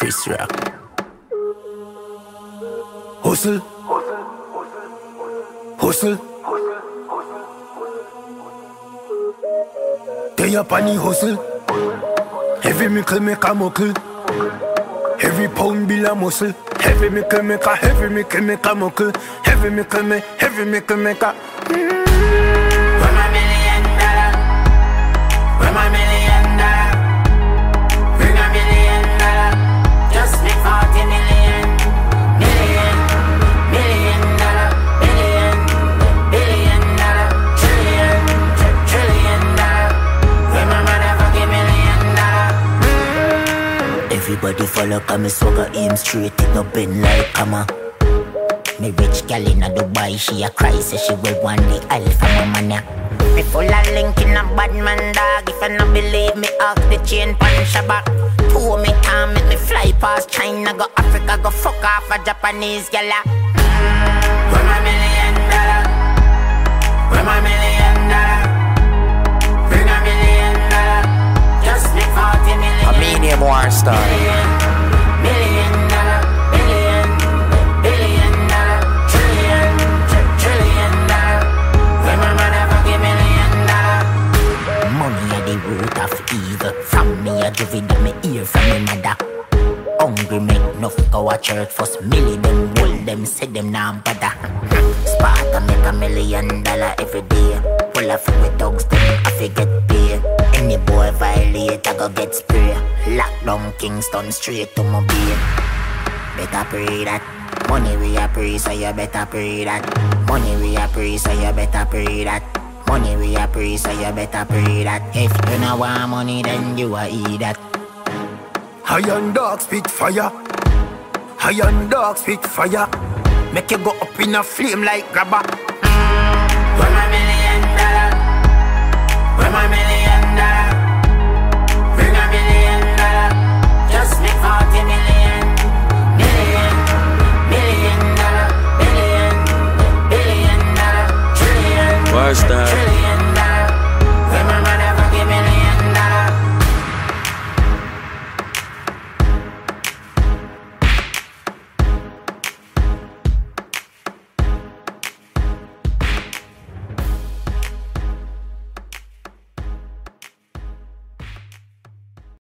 Chris Rock. Hustle. Hustle. They up on the hustle. Every mickle make a muckle. Every pound bill a muscle. Every mickle make a, every mickle make a muckle. Every mickle make a. Where my $1 million? Where my $1 million? Bring $1 million. Just make 40 million. Million, $1 million. Billion, $1 billion. Trillion, $1 trillion. Where my motherfucking $1 million? Everybody follow come, swagger aim straight, it no bend like hammer. Me rich gal in a Dubai, she a cry, say she will want the alpha mama. Me full of link in a bad man dog. If you no believe me, ask the chain pan shabak. 2 me time, make me fly past China, go Africa, go fuck off a Japanese gala. Where my $1 million? Where my $1 million? Bring $1 million. Just make 40 million. A medium war star. Million, billion, $1 billion. Trillion, $1 trillion. Where my motherfucking $1 million? Money are the root of evil. From me a give it that me ear from me mother. Hungry make enough go a church. First million them hold them, say them nah bother. Sparta make $1 million every day. Pull off with dogs, them I forget pay. Any boy violate, I go get spray. Lockdown Kingston straight to my beer. Better pray that. Money we a pray, so you better pray that. Money we a pray, so you better pray that. Money we a pray, so you better pray that. If you no want money, then you a eat that. Iron dog spit fire. Iron dog spit fire. Make you go up in a flame like grabber. Where my $1 million? Where my $1 million? Bring $1 million. Just make 40 million. Million, $1 billion. Billion, $1 billion. Trillion. War star.